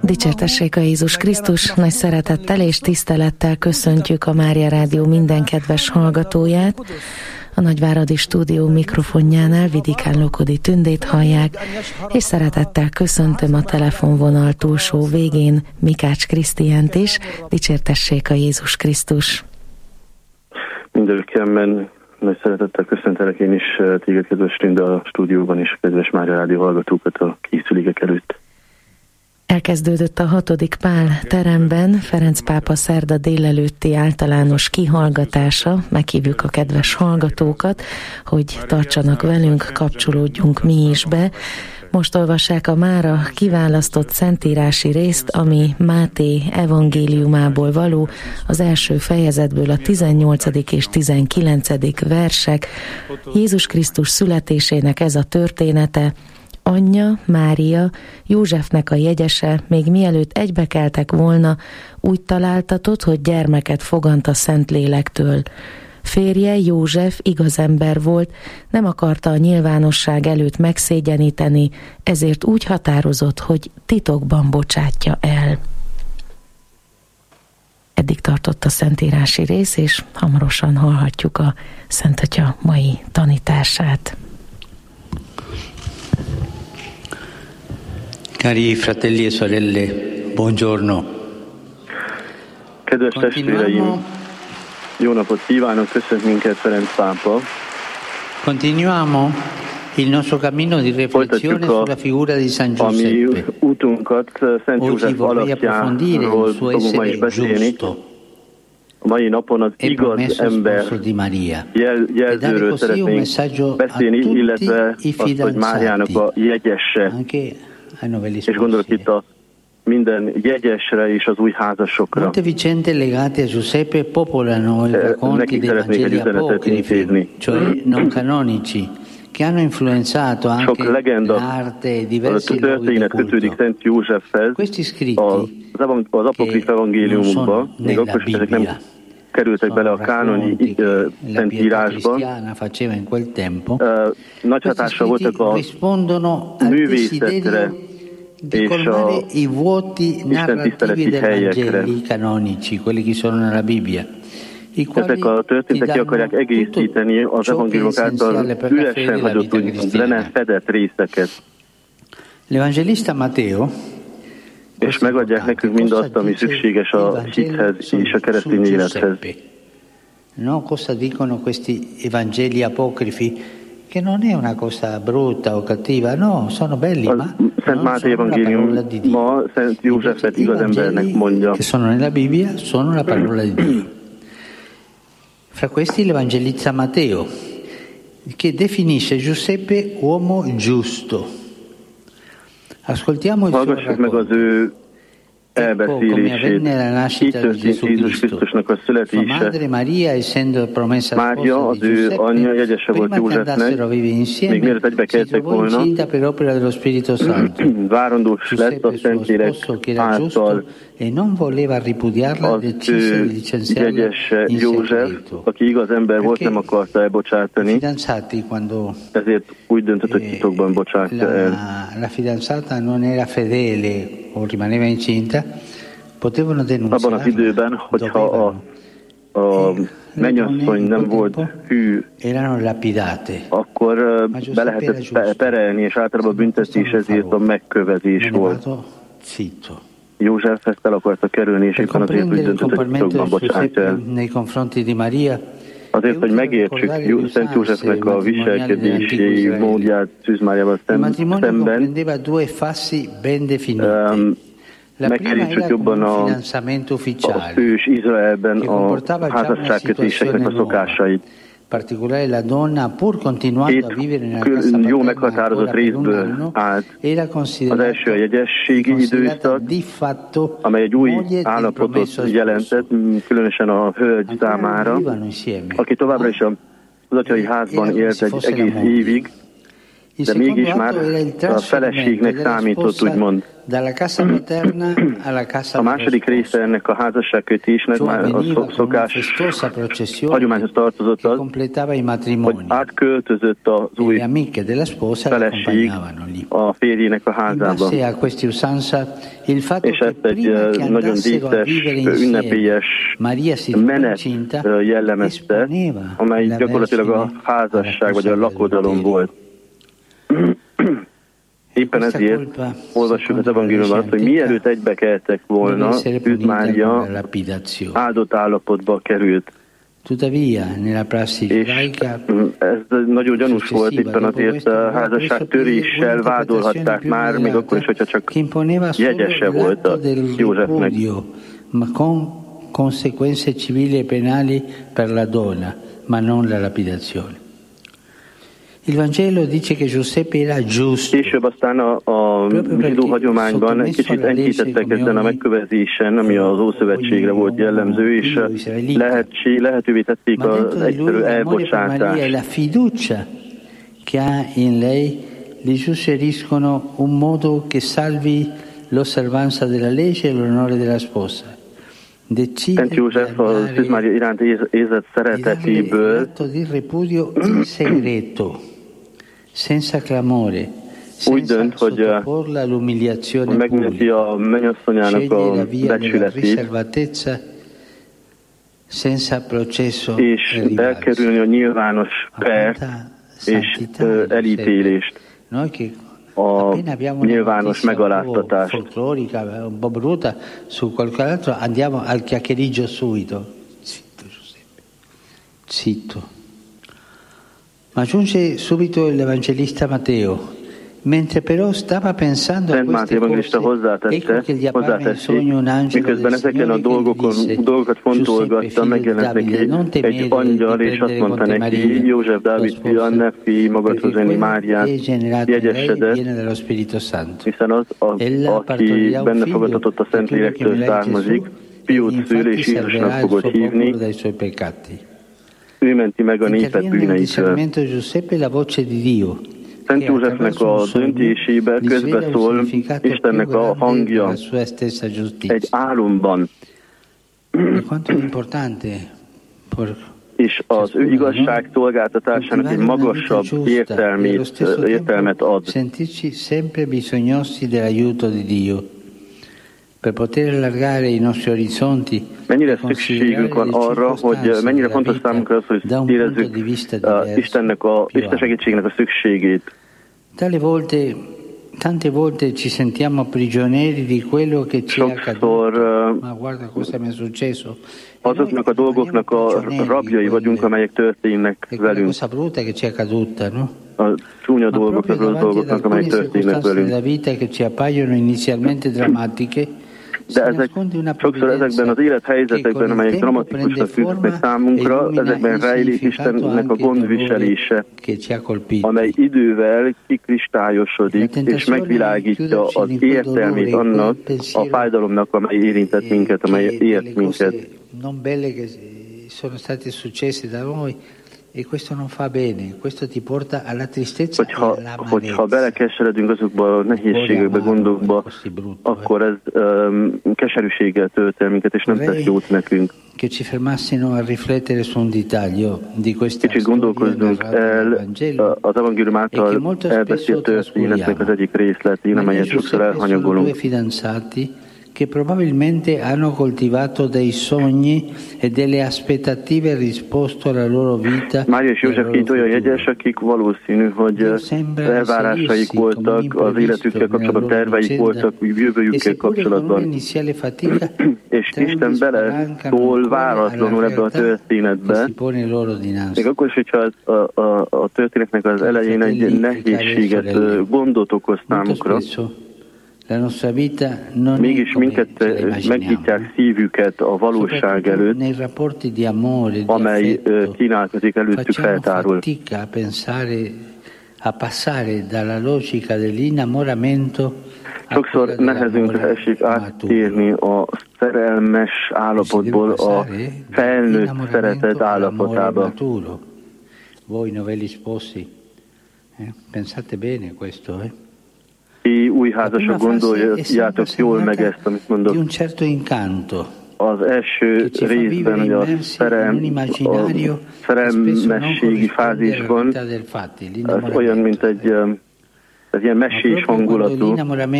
Dicsértessék a Jézus Krisztus, nagy szeretettel és tisztelettel köszöntjük a Mária Rádió minden kedves hallgatóját. A Nagyváradi Stúdió mikrofonjánál Vidikán Lokodi Tündét hallják, és szeretettel köszöntöm a telefonvonal túlsó végén Mikács Krisztiánt is. Dicsértessék a Jézus Krisztus. Mindenképpen nagy szeretettel köszöntelek én is téged, kedves Tünde, a stúdióban és a kedves Mária Rádió hallgatókat a készülékek előtt. Elkezdődött a 6. Pál teremben Ferenc pápa szerda délelőtti általános kihallgatása. Meghívjuk a kedves hallgatókat, hogy tartsanak velünk, kapcsolódjunk mi is be. Most olvassák a mára kiválasztott szentírási részt, ami Máté evangéliumából való, az első fejezetből a 18. és 19. versek. Jézus Krisztus születésének ez a története. Anyja, Mária, Józsefnek a jegyese, még mielőtt egybekeltek volna, úgy találtatott, hogy gyermeket fogant a Szentlélektől. Férje, József igaz ember volt, nem akarta a nyilvánosság előtt megszégyeníteni, ezért úgy határozott, hogy titokban bocsátja el. Eddig tartott a szentírási rész, és hamarosan hallhatjuk a Szent Atya mai tanítását. Cari fratelli e sorelle, buongiorno. Kedves testvéreim, jó napot kívánok, köszönt minket Ferenc pápa. Continuiamo il nostro cammino di riflessione sulla figura di San Giuseppe. Ami útunkat Szent József alakjáról fogunk ma is beszélni. A mai napon az igaz ember jelzőről szeretnénk beszélni, illetve azt, hogy Máriának a jegyese. És gondolok itt a minden jegyesre és az új házasokra. Molte vicende legate a Giuseppe popolano i racconti dei Vangeli apocrifi, cioè non canonici, che hanno influenzato anche l'arte e diversi luoghi di culto. Questi scritti az apokrif evangéliumba, még akkor is ezek nem kerültek bele a kánoni szentírásba. Nagy hatással voltak a művészetre és a istentiszteleti helyekre. Ezek a történetek ki akarják egészíteni az evangéliumok által üresen hagyott, úgy le nem fedett részeket. L'Evangelista Matteo és megadják nekünk mindazt, ami szükséges a hithez és a keresztény élethez. No, cosa dicono questi Evangeli apocrifi? Che non è una cosa brutta o cattiva, no, sono belli, ma Szent Máté evangélium ma Szent Józsefet igaz embernek mondja. Che sono nella Bibbia, sono la parola di Dio. Fra questi l'Evangelista Matteo, che definisce Giuseppe uomo giusto. Ascoltiamo il suo racconto. Elbeszélését. Így történt Jézus Krisztusnak a születése. Mária, az ő anyja, jegyese volt Józsefnek, még mielőtt egybekeltek volna, várandós lett a Szentlélek által. Az ő jegyese József, aki igaz ember volt, nem akarta elbocsátani, ezért úgy döntött, hogy titokban bocsátja el. La fidanzata non era fedele o rimaneva incinta, potevano denunciarla. Abban az időben, hogyha a mennyasszony nem volt hű, akkor be lehetett perelni, és általában büntetés ezért a megkövezés volt. József ezt el akarta kerülni, és éppen azért úgy döntött, hogy titokban bocsátja el. Azért, hogy megértsük Szent Józsefnek a viselkedési módját Szűz Máriával szemben, megkerítsük jobban a ős Izraelben a házasságkötéseknek a szokásait. Itt jó meghatározott részből állt. Az első a jegyességi időszak, amely egy új állapotot jelentett, különösen a hölgy számára, aki továbbra is az atyai házban élt egy egész évig, de mégis már a feleségnek számított, úgymond. A második része ennek a házasságkötésnek már a szokás hagyományhoz tartozott az, hogy átköltözött az új feleség a férjének a házába. És ezt egy nagyon díszes, ünnepélyes menet jellemezte, amely gyakorlatilag a házasság vagy a lakodalom volt. Éppen ezért olvassuk az evangéliumban azt, hogy mielőtt egybe keltek volna, Szűz Mária áldott állapotba került. És ez nagyon gyanús volt, éppen azért a házasságtöréssel vádolhatták már, még akkor is, hogyha csak jegyese volt a Józsefnek. Conseguenze civili e penali per la donna, ma non la lapidazione. Il Vangelo dice che Giuseppe era giusto. Később aztán a zsidó hagyományban egy kicsit enyhítettek ezen a megkövezésen, ami az Ószövetségre volt jellemző, és lehetővé tették az egyszerű elbocsátást. La fiducia che ha in lei gli suggeriscono un modo che salvi l'osservanza della legge e l'onore della sposa. Szent József a Szűz Mária iránt érzett szeretetéből úgy dönt, hogy megmenti a mennyasszonyának a becsületét, és elkerülni a nyilvános pert és elítélést, a nyilvános megaláztatást. Un po' brutta su qualche altro, andiamo al chiacchiericcio subito. Zitto Giuseppe. Zitto. Ma aggiunge subito l'Evangelista Matteo. Mentre però stava pensando a queste cose, ecco che gli appare in sogno un angelo miközben ezeken a dolgokat fontolgatta, megjelent neki egy angyal, és azt mondta neki, József Dávid fia, ne félj magadhoz venni Máriát, jegyesedett, hiszen az, aki benne fogadtatott a Szentlélektől származik, fiút szül, és Jézusnak fogod hívni, ő menti meg a népet bűneitől. Szent Józsefnek a döntésébe közbeszól Istennek a hangja egy álomban. És az ő igazság szolgáltatásának egy magasabb értelmet ad. Mennyire szükségünk van arra, hogy mennyire fontos számunkra az, hogy érezzük Isten segítségnek a szükségét. Tante volte ci sentiamo prigionieri di quello che ci è accaduto. Ma guarda cosa mi è successo. Azoknak a dolgoknak a rabjai vagyunk, amelyek történnek velünk. Cosa brutta che ci è accaduta, no? A csúnya dolgoknak, az dolgoknak, amelyek történnek velünk. La vita che ci appaiono inizialmente drammatiche. De sokszor ezekben az élethelyzetekben, amelyek dramatikusnak tűnnek számunkra, ezekben rejlik Istennek a gondviselése, amely idővel kikristályosodik, és megvilágítja az értelmét annak a fájdalomnak, amely érintett minket, amely ért minket. E questo non fa bene, questo ti porta alla tristezza. Hogyha belekeseredünk azokba a nehézségekbe, gondokba, akkor ez keserűséggel tölt el minket, és nem tesz jót nekünk. Kicsit gondolkozzunk el az evangélium által elbeszélt történetnek az egyik részletén, amelyet sokszor elhanyagolunk. Che probabilmente hanno coltivato dei sogni e delle aspettative risposto alla loro vita. Mária és József két olyan jegyes, akik valószínű, hogy elvárásaik voltak, az életükkel kapcsolatban terveik voltak, jövőjükkel kapcsolatban. És Isten bele szól váratlanul ebbe a történetbe. Még akkor is, hogyha a történetnek az elején egy nehézséget, gondot okoz számukra, mégis minket megnyitják szívüket a valóság előtt, amely kínálkozik előttük, feltárul. Sokszor nehezünkre esik áttérni a szerelmes állapotból a felnőtt szeretet állapotába. Pensate bene questo, Ti új házasok, gondoljátok jól meg ezt, amit mondok. Di un certo incanto. Az első részben, hogy a szerelmességi fázisban, az olyan, mint egy ilyen mesés hangulatú,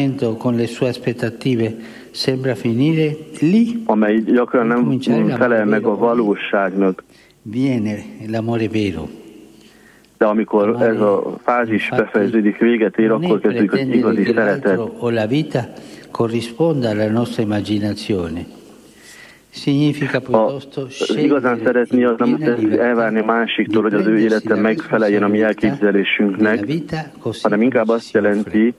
amely gyakran nem felel meg a valóságnak. De amikor ez a fázis befejeződik, véget ér, akkor kezdődik az igazi szeretet. Igazán szeretni az nem elvárni a másiktól, hogy az ő élete megfeleljen a mi elképzelésünknek, hanem inkább azt jelenti,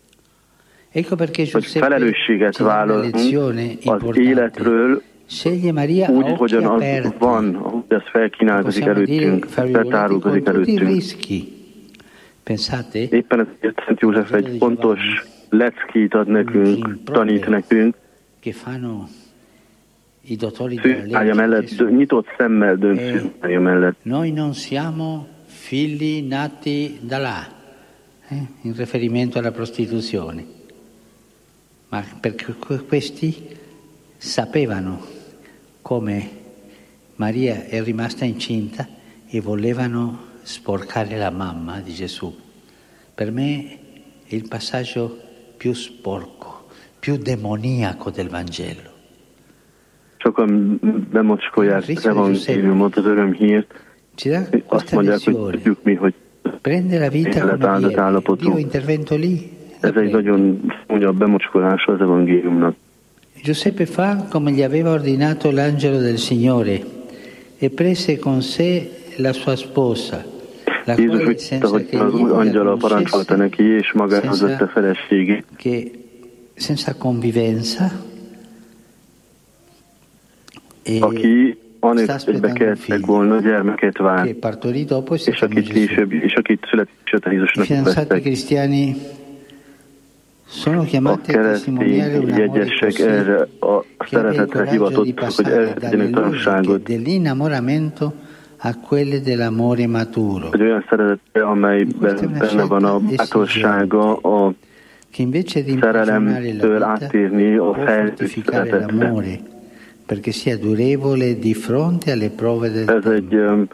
hogy felelősséget vállalunk az életről, úgy, hogyan az van, ahogy ez felkínálkozik előttünk, feltárulkozik előttünk. Éppen ezért Szent József egy pontos leckét ad nekünk, tanít nekünk, szűzpálya mellett, nyitott szemmel dönt szűzpálya mellett. Noi non siamo figli nati da là, in riferimento alla prostituzione, ma perché questi sapevano come Maria è rimasta incinta e volevano sporcare la mamma di Gesù. Per me è il passaggio più sporco, più demoniaco del Vangelo. Sokan bemocskolják az evangéliumot, az örömhírt, azt mondják, hogy tudjuk mi, hogy élet áldott állapotú. Ez egy nagyon újabb bemocskolása az evangéliumnak. Giuseppe fa come gli aveva ordinato l'angelo del Signore e prese con sé la sua sposa, la quale senza che az új angyala parancsolta neki, és magához vette feleségét. Che senza convivenza, aki anélkül bekeltek volna, gyermeket vár, és akit született Jézusnak vettek. A keresztény jegyesek erre a szeretetre hivatott, hogy eltegyenek tanúságot. Egy olyan szeretetre, amelyben benne van a bátorsága, a szerelemtől áttérni a felnőtt szeretetre. Perché sia durevole di fronte alle prove del tempo.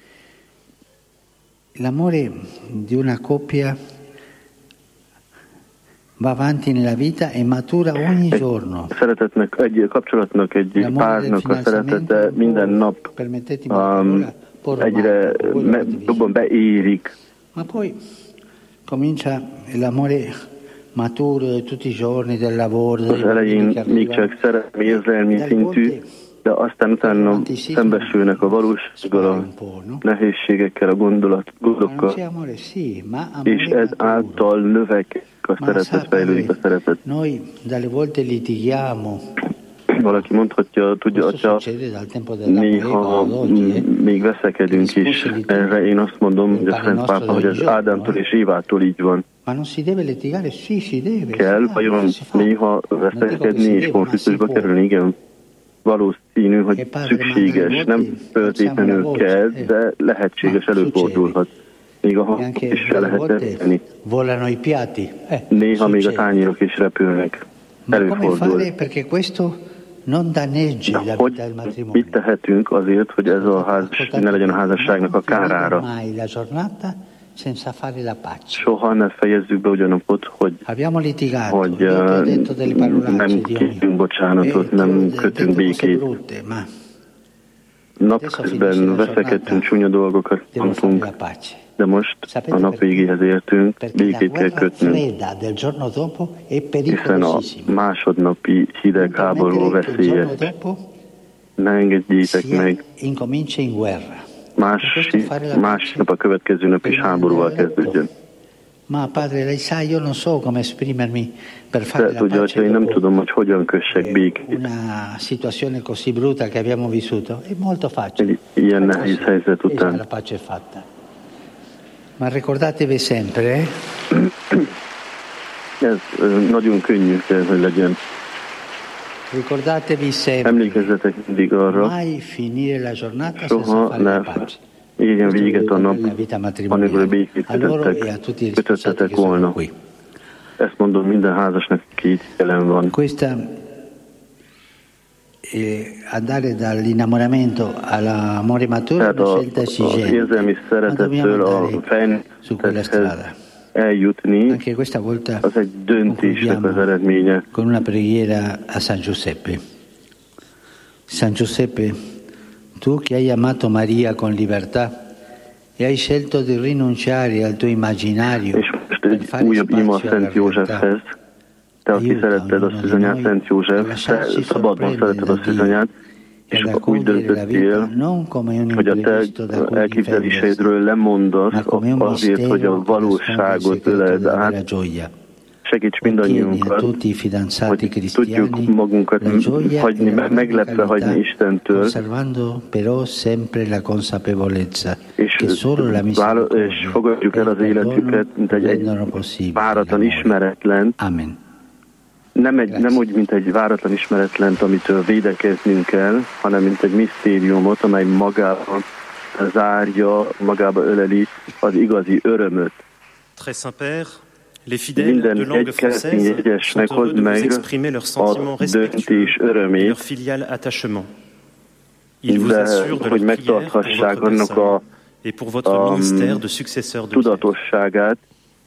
L'amore di una coppia va avanti nella vita e matura ogni giorno. Szeretetnek, egy kapcsolatnak, egy párnak a szeretete minden nap egyre jobban beérik. Ma poi comincia l'amore maturo tutti i giorni del lavoro. Az elején még csak szerelmi, érzelmi szintű, de aztán utána szembesülnek a valósággal, a nehézségekkel, a gondokkal, és ez által növek a szeretet, fejlődik a szeretet. Valaki mondhatja, tudja, atya, néha még veszekedünk is. Erre én azt mondom, hogy a Szent Pápa, hogy ez Ádámtól és Évától így van. Kell vajon néha veszekedni és konfliktusba kerülni? Igen, valószínű, hogy szükséges, nem feltétlenül kell, de lehetséges, előfordulhat. Még a hangok is lehet tenni. Néha még a tányérok is repülnek. Előfordul. De hogy mit tehetünk azért, hogy ez a házas ne legyen a házasságnak a kárára? Soha ne fejezzük be ugyanapot, hogy nem kérünk bocsánatot, nem kötünk békét. Napközben veszekedtünk, csúnya dolgokat mondtunk, de most a nap végéhez értünk, békét kell kötnünk, hiszen a másodnapi hidegháború veszélyes. Ne engedjétek meg. Másnap a következő nap is háborúval kezdődjön. De tudja, hogy én nem tudom, hogy hogyan kössek békét. Egy ilyen nehéz helyzet után. Ma ricordatevi sempre, ez nagyon könnyű kell, hogy legyen. Ricordatevi sempre, emlékezzetek mindig arra, mai finire la giornata soha ne érjen véget a nap, anélkül a békét kötöttetek volna. Ezt mondom minden házasnak, aki itt jelen van. Andare dall'innamoramento all'amore maturo è una scelta esigente, ma dobbiamo andare su quella strada. Eljutni, anche questa volta az egy döntésnek az eredménye. Con una preghiera a San Giuseppe. San Giuseppe, tu che hai amato Maria con libertà e hai scelto di rinunciare al tuo immaginario per fare spazio alla realtà, te, aki szeretted a szűzanyát, Szent József, te szabadon szeretted a szűzanyát, és úgy döntöttél, hogy a te elképzeléseidről lemondasz azért, hogy a valóságot öleld át. Segíts mindannyiunkat, hogy tudjuk magunkat hagyni, meglepve hagyni Istentől, és fogadjuk el az életüket, mint egy váratlan ismeretlen. Amen. Nem úgy, mint egy váratlan ismeretlent, amitől védekeznünk kell, hanem mint egy misztériumot, amely magában zárja, magába öleli az igazi örömöt. Minden egy keresztény jegyesnek hozd meg a döntés örömét, de hogy megtarthassák annak a tudatosságát,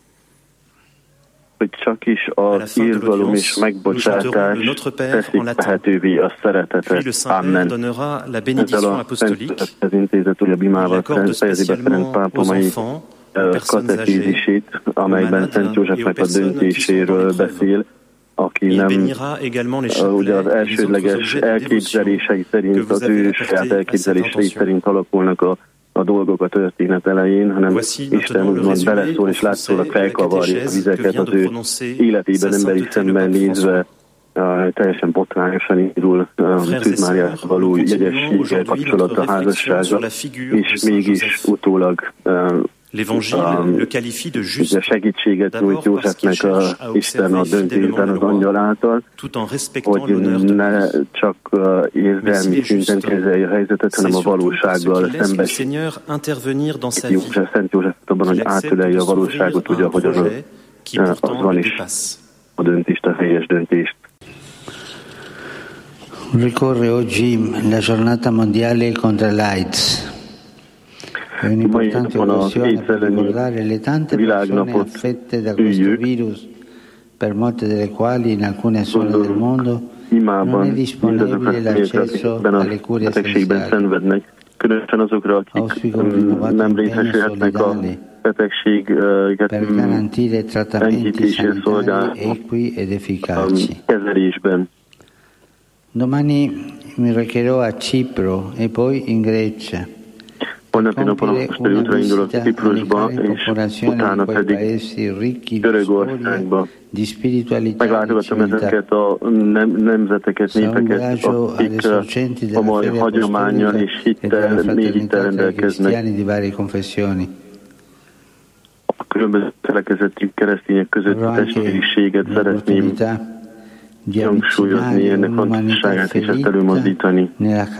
hogy csak is az irgalom és megbocsátás teszik lehetővé a szeretetet. Amen. Ezzel a Szent Intézet újabb imával fejezi be Ferenc pápa mai katekézisét, amelyben Szent Józsefnek a döntéséről beszél, aki nem ugye az elsődleges elképzelései szerint, az ő saját elképzelései szerint alakulnak a dolgok a történet elején, hanem Isten úgymond beleszól és látszólag felkavarja a vizeket az ő életében, emberi szemben nézve, teljesen botrányosan indul Szűz Máriával való jegyességgel kapcsolat a házassága, és mégis utólag segítséget nyújt Józsefnek Isten a döntésben az angyal által, hogy ne csak érzelmi szinten kezelje a helyzetet, hanem a valósággal szembesül. Szent József abban, hogy átölelje a valóságot, úgy, ahogy az van is a döntést, a helyes döntést. Ricorre oggi la giornata mondiale contro l'AIDS. È un'importante occasione per ricordare le tante persone affette da questo virus, per molte delle quali in alcune zone del mondo non è disponibile l'accesso alle cure essenziali. Különösen azokra, akik nem részesülhetnek a betegséget enyhítésén szolgáló kezelésben. Domani mi recherò a Cipro e poi in Grecia. Holnapi napon a posteli útra indulok Ciprusba, és utána pedig Görögországba. Meglátogatom ezeket a nemzeteket, népeket, akik komoly hagyománnyal és mély hittel rendelkeznek. A különböző felekezetű keresztények között a testvériséget szeretném hangsúlyozni, ennek fontosságát és ezt előmozdítani.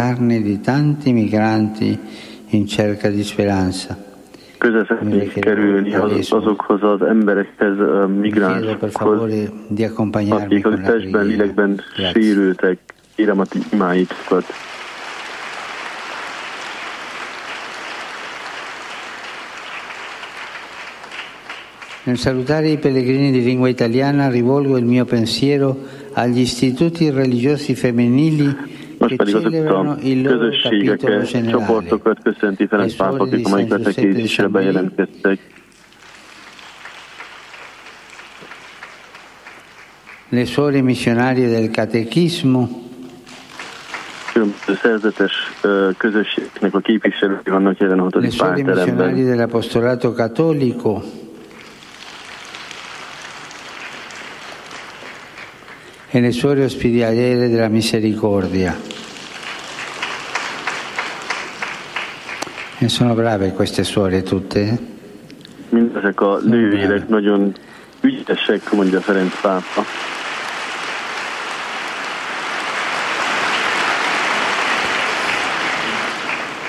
In cerca di speranza. Közel szeretnék kerülni azokhoz az emberekhez, migránsokhoz, akik a testben, lélekben sérültek. Kérem a ti imáitokat. Nel salutare i pellegrini di lingua italiana rivolgo il mio pensiero agli istituti religiosi femminili. Most pedig azokat a közösségeket, csoportokat köszönti Ferenc pápa, akik a mai betegedésre bejelentkeztek. Le suore missionarie del catechismo. Különböző szerzetes közösségeknek a képviselői vannak jelen a 6. pálteremben. Le suore missionarie dell'apostolato cattolico. E le suore ospedaliere della misericordia. E sono brave queste suore tutte. Mindezek a nővérek nagyon ügyesek, mondja Ferenc pápa.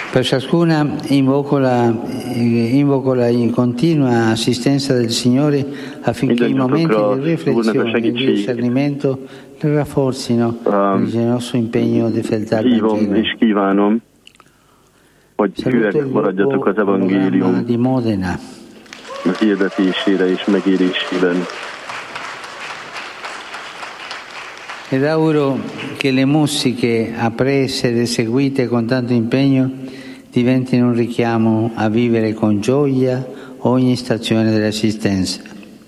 Per ciascuna invoco la continua assistenza del Signore affinché i momenti di riflessione e di discernimento rafforzino il nostro impegno di fedeltà al Vangelo. Saluto il gruppo di Modena. Hirdetésére és megérésében. Ed auguro che le musiche apprese ed eseguite con tanto impegno diventino un richiamo a vivere con gioia ogni stazione dell'esistenza.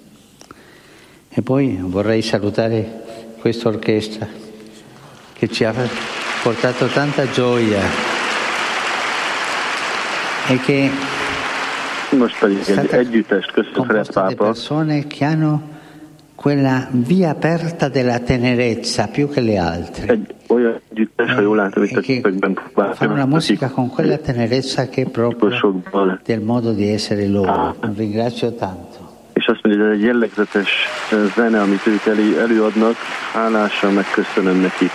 E poi vorrei salutare questa orchestra che ci ha portato tanta gioia e che most pedig egy együttest köszön Ferenc pápa. Persone che hanno quella via aperta della tenerezza più che le altre. Egy olyan együttes, ha jól látom, itt a képekben fanno la musica con quella tenerezza che è proprio del modo di essere loro. Ringrazio tanto. És azt mondja, hogy ez egy jellegzetes zene, amit ők előadnak, hálással megköszönöm nekik.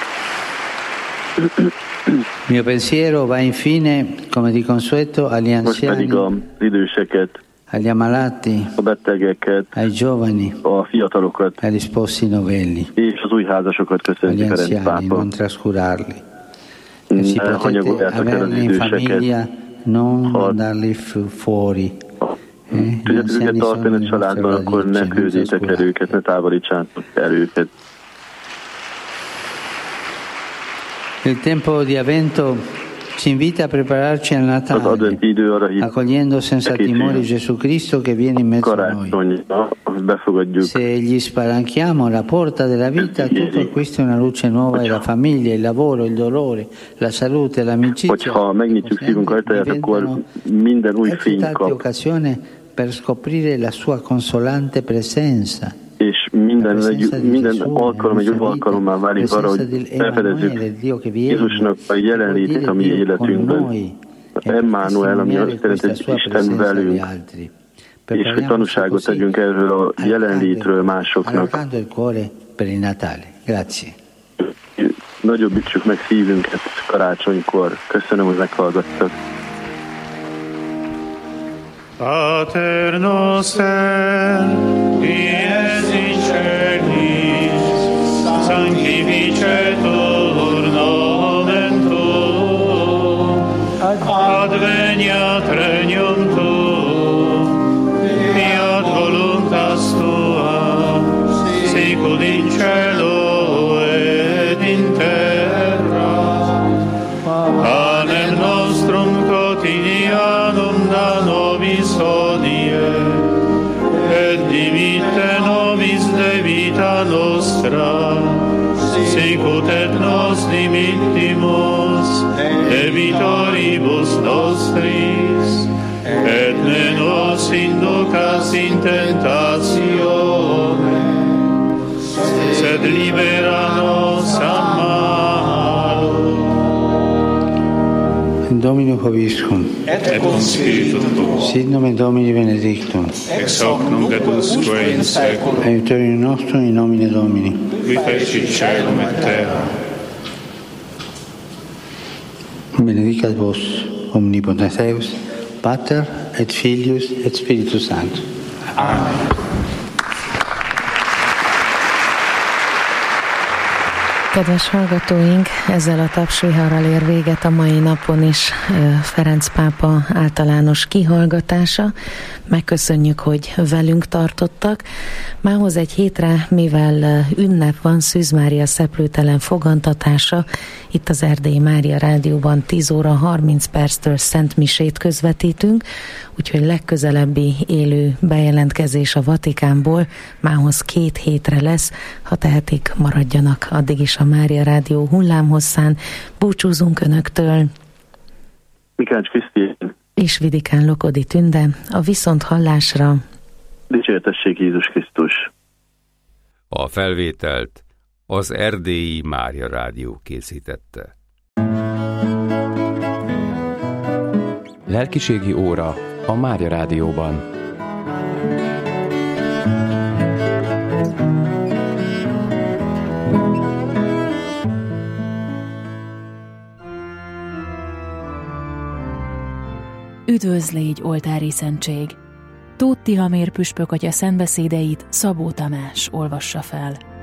Mio pensiero va infine, come di consueto, agli anziani, agli ammalati, a betegeket, ai giovani, a fiatalokat, agli sposi novelli, és az új házasokat köszönti agli Ferenc anziani, pápa. non trascurarli. E si potete averli in famiglia, non mandarli fuori. Tudjátok őket tartani a családban, akkor ne küldjétek el őket, ne távolítsátok el őket. Il tempo di Avvento ci invita a prepararci al Natale, accogliendo senza timore Gesù Cristo che viene in mezzo a noi. Se gli spalanchiamo la porta della vita, tutto acquista una luce nuova e la famiglia, il lavoro, il dolore, la salute, l'amicizia diventano tante occasioni per scoprire la sua consolante presenza. És minden alkalom egy alkalommá válik arra, hogy felfedezzük Jézusnak a jelenlétét a mi életünkben. Emmanuel, ami azt jelenti, hogy Isten velünk. És hogy tanúságot tegyünk erről a jelenlétről másoknak. Nagyobbítsuk meg szívünket karácsonykor. Köszönöm, hogy meghallgattak. Pater noster, qui es in celis, sanctificetur nomen tuum, adveniat regnum tuum, fiat voluntas tua, sicut in cielo et in terra. Panem nostrum quotidianum da nobis hodie, et dimitte nobis debita nostra, sicut et nos dimittimus debitoribus nostris, et ne nos inducas in tentatione, sed libera nos a malo. Domino Hoviscum, et cum spiritu tuo, sit nomen Domini benedictum, ex hoc nunc et usque in saeculum, aiutorium nostrum in nomine Domini, qui feci caelum et terra. Benedicat vos omnipotens Deus, Pater et Filius et Spiritus Sanctus. Amen. Kedves hallgatóink, ezzel a tapsviharral ér véget a mai napon is Ferenc pápa általános kihallgatása. Megköszönjük, hogy velünk tartottak. Mához egy hétre, mivel ünnep van, Szűz Mária szeplőtelen fogantatása, itt az Erdélyi Mária Rádióban 10 óra 30 perctől Szent Misét közvetítünk, úgyhogy legközelebbi élő bejelentkezés a Vatikánból mához 2 hétre lesz. Ha tehetik, maradjanak addig is a Mária Rádió hullámhosszán. Búcsúzunk Önöktől. Mikács Krisztián És Vidikán Lokodi Tünde. A viszonthallásra. Dicsértessék Jézus Krisztus. A felvételt az Erdélyi Mária Rádió készítette. Lelkiségi óra a Mária Rádióban. Üdvözl légy, oltári szentség! Tóth Tihamér püspök atya szentbeszédeit Szabó Tamás olvassa fel.